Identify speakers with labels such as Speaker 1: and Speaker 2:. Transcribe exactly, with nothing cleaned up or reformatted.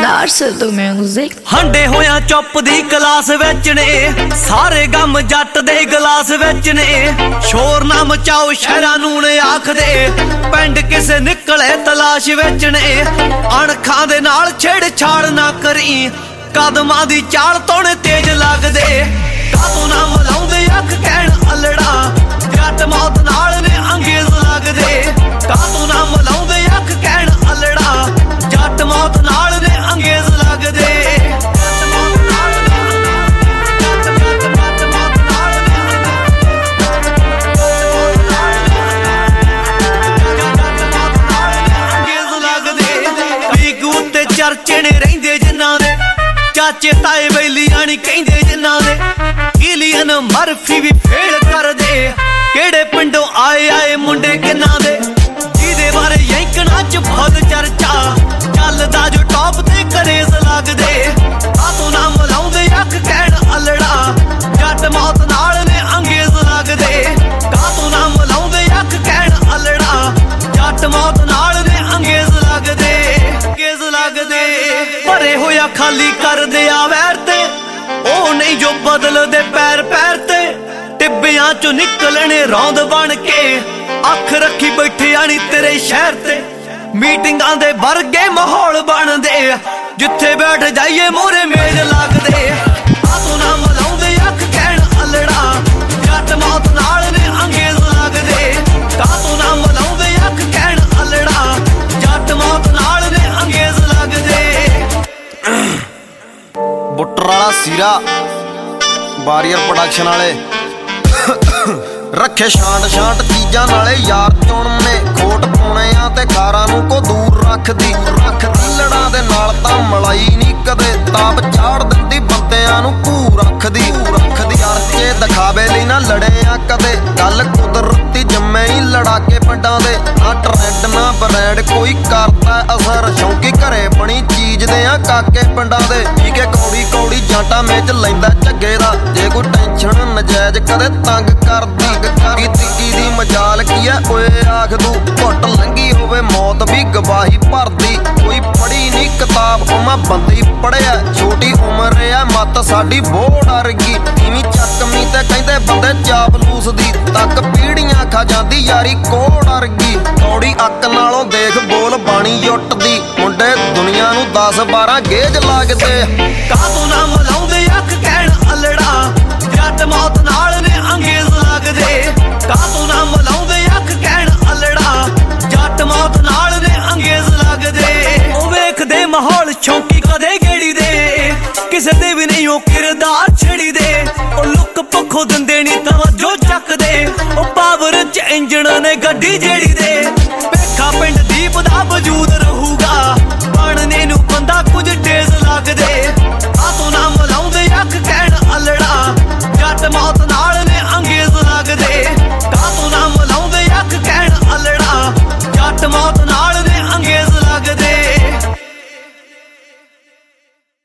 Speaker 1: Star Sadu Music
Speaker 2: ਹੰਡੇ ਹੋਇਆ ਚੁੱਪ ਦੀ class ਵਿੱਚ ਨੇ ਸਾਰੇ ਗਮ ਜੱਟ ਦੇ ਗਲਾਸ ਵਿੱਚ ਨੇ ਸ਼ੋਰ ਨਾ ਮਚਾਓ ਸ਼ਹਿਰਾਂ ਨੂੰ ਨੇ ਆਖਦੇ ਪਿੰਡ ਕਿਸੇ ਨਿਕਲੇ ਤਲਾਸ਼ ਵਿੱਚ ਨੇ ਅਣਖਾਂ ਦੇ ਨਾਲ ਛੇੜ ਛਾੜ ਨਾ ਕਰੀ ਕਦਮਾਂ ਦੀ ਚਾਲ ਤੋਣੇ ਤੇਜ਼ ਲੱਗਦੇ ਕਾਤੋਂ ਨਾ ਮਲਾਉਂਦੇ ਅੱਖ ਕਹਿਣ ਅਲੜਾ ਜੱਟ ਮੌਤ ਨਾਲ ਨੇ ਅੰਗੇਜ਼ ਲੱਗਦੇ ਕਾਤੋਂ ਨਾ ਮਲਾਉਂਦੇ ਅੱਖ ਕਹਿਣ ਅਲੜਾ ਜੱਟ ਮੌਤ ਨਾਲ ਨੇ ਅੰਗੇਜ਼ ਲੱਗਦੇ ਚਰਚੇ ਨੇ ਰਹਿੰਦੇ ਜਿਨ੍ਹਾਂ ਦੇ ਚਾਚੇ ਤਾਏ ਬੈਲੀਆਂ ਨੀ ਕਹਿੰਦੇ ਜਿਨ੍ਹਾਂ ਦੇ ਕਿਲੀਅਨ ਮਰਫੀ ਵੀ ਫੇਲ ਕਰਦੇ ਕਿਹੜੇ ਪਿੰਡੋਂ ਆਏ ਆਏ ਮੁੰਡੇ ਕਿੰਨਾਂ ਦੇ ਜਿਹਦੇ ਬਾਰੇ ਯੈਂਕਣਾ ਚ ਬਹੁਤ ਚਰਚਾ ਚੱਲਦਾ ਜੋ ਟੌਪ ਤੇ ਕਰੇਜ਼ ਲੱਗਦੇ ਆਤੋਂ ਨਾ ਮਲਾਉਂਦੇ ਅੱਖ ਕਹਿਣ ਅਲੜਾ ਜੱਟ ਮੌਤ ਨਾਲ ਨੇ ਅੰਗੇਜ਼ ਲੱਗਦੇ ਕਾਤੋਂ ਨਾ ਮਲਾਉਂਦੇ ਅੱਖ ਕਹਿਣ ਅਲੜਾ ਜੱਟ ਮੌਤ ਨਾਲ ਨੇ ਅੰਗੇਜ਼ ਲੱਗਦੇ ਅੰਗੇਜ਼ ਲੱਗਦੇ ਭਰੇ ਹੋਇਆ ਖਾਲੀ ਕਰਦੇ ਆ ਵੈਰ ਤੇ ਉਹ ਨਹੀਂ ਜੋ ਬਦਲਦੇ ਪੈਰ ਪੈਰ ਤੇ ਟਿੱਬਿਆਂ ਚੋਂ ਨਿਕਲਣੇ ਰੌਂਦ ਬਣ ਕੇ ਅੱਖ ਰੱਖੀ ਬੈਠੇ ਆਣੀ ਤੇਰੇ ਸ਼ਹਿਰ ਤੇ ਮੀਟਿੰਗਾਂ ਦੇ ਵਰਗੇ ਮਾਹੌਲ ਬਣਦੇ ਜਿੱਥੇ ਬੈਠ ਜਾਈਏ ਮੋਰੇ ਮੇਜ਼ ਲੱਗਦੇ ਆਤੋਂ ਨਾ ਮਲਾਉਂਦੇ ਅੱਖ ਕਹਿਣ ਅਲੜਾ ਜੱਟ ਮੌਤ ਨਾਲ ਨੇ ਅੰਗੇਜ਼ ਲੱਗਦੇ ਕਾਤੋਂ ਨਾ ਮਲਾਉਂਦੇ ਅੱਖ ਕਹਿਣ ਅਲੜਾ ਜੱਟ ਮੌਤ ਨਾਲ ਨੇ ਅੰਗੇਜ਼ ਲੱਗਦੇ
Speaker 3: ਬੁੱਟਰ ਵਾਲਾ ਸੀਰਾ ਬਾਰੀਅਰ ਪ੍ਰੋਡਕਸ਼ਨ ਵਾਲੇ ਰੱਖੇ ਛਾਂਟ ਛਾਂਟ ਚੀਜ਼ਾਂ ਨਾਲੇ ਯਾਰ ਚੁਣਨੇ ਖੋਟ ਪਾਉਣੇ ਆ ਤੇ ਖਾਰਾਂ ਨੂੰ ਕੋ ਦੂਰ ਰੱਖਦੀ ਰੱਖਦੀ ਲੜਾਂ ਦੇ ਨਾਲ ਤਾਂ ਮਲਾਈ ਨਹੀਂ ਕਦੇ ਤਾਪ ਚਾੜ ਦਿੰਦੀ ਬੰਦਿਆਂ ਨੂੰ ਭੂ ਰੱਖਦੀ ਰੱਖਦੀ ਅਰਚੇ ਦਿਖਾਵੇ ਲਈ ਨਾ ਲੜੇ ਆ ਕਦੇ ਗੱਲ ਕੁਦਰਤੀ ਜੰਮੇ ਹੀ ਲੜਾ ਕੇ ਪਿੰਡਾਂ ਦੇ ਨਾ ਟਰੈਂਡ ਨਾ ਬਰੈਂਡ ਕੋਈ ਕਰਦਾ ਅਸਰ ਸ਼ੌਂਕੀ ਘਰੇ ਬਣੀ ਚੀਜ਼ ਦੇ ਆ ਕਾਕੇ ਪਿੰਡਾਂ ਦੇ ਠੀਕ ਹੈ ਕੌੜੀ ਕੌੜੀ ਜਾਂਟਾ ਮੇਚ ਲੈਂਦਾ ਝੱਗੇ ਦਾ ਜੇ ਕੋਈ ਟੈਨਸ਼ਨ ਨਜਾਇਜ਼ ਕਦੇ ਤੰਗ ਕਰਦੀ ਕੀ ਤਿੱਕੀ ਦੀ ਮਜਾਲ ਕੀ ਐ ਓਏ ਆਖ ਦੂ ਘੁੱਟ ਲੰਗੀ ਹੋਵੇ ਮੌਤ ਵੀ ਗਵਾਹੀ ਭਰਦੀ ਕੋਈ ਪੜੀ ਨਹੀਂ ਕਿਤਾਬ ਉਹ ਮੈਂ ਬੰਦੀ ਪੜਿਆ ਛੋਟੀ ਉਮਰ ਐ ਮੱਤ ਸਾਡੀ ਬੋੜ ਅਰਗੀ ਇਵੇਂ ਚੱਕਮੀ ਤੇ ਕਹਿੰਦੇ ਬੰਦੇ ਚਾਪਲੂਸ ਦੀ ਤੱਕ ਪੀੜੀਆਂ ਖਾ ਜਾਂਦੀ ਯਾਰੀ ਕੋੜ ਅਰਗੀ ਕੌੜੀ ਅੱਕ ਨਾਲੋਂ ਦੇਖ ਬੋਲ ਬਾਣੀ ਜੁੱਟਦੀ ਮੁੰਡੇ ਦੁਨੀਆ ਨੂੰ ਦਸ ਬਾਰਾਂ ਗੇਜ ਲੱਗਦੇ
Speaker 2: ਕਾਤੋਂ ਨਾ ਮਲਾਉਂਦੇ ਅੱਖ ਕਹਿਣ ਅਲੜਾ ਜੱਟ ਮੌਤ ਨਾਲ ਨੇ ਅੰਗੇਜ਼ ਲੱਗਦੇ ਕਾਤੋਂ ਨਾ ਮਲਾਉਂਦੇ ਅੱਖ ਕਹਿਣ ਅਲੜਾ ਜੱਟ ਮੌਤ ਨਾਲ ਨੇ ਅੰਗੇਜ਼ ਲੱਗਦੇ ਉਹ ਵੇਖਦੇ ਮਾਹੌਲ ਸ਼ੌਂਕੀ ਕਦੇ ਗੇੜੀ ਦੇ ਕਿਸੇ ਦੇ ਵੀ ਨਹੀਂ ਉਹ ਕਿਰਦਾਰ ਛੜੀ ਦੇ ਉਹ ਲੁੱਕ ਪੱਖੋਂ ਦਿੰਦੇ ਨੀ ਤਵੱਜੋ ਚੱਕਦੇ ਉਹ ਪਾਵਰ ਚ ਇੰਜਣ ਨੇ ਗੱਡੀ ਜਿਹੜੀ ਦੇ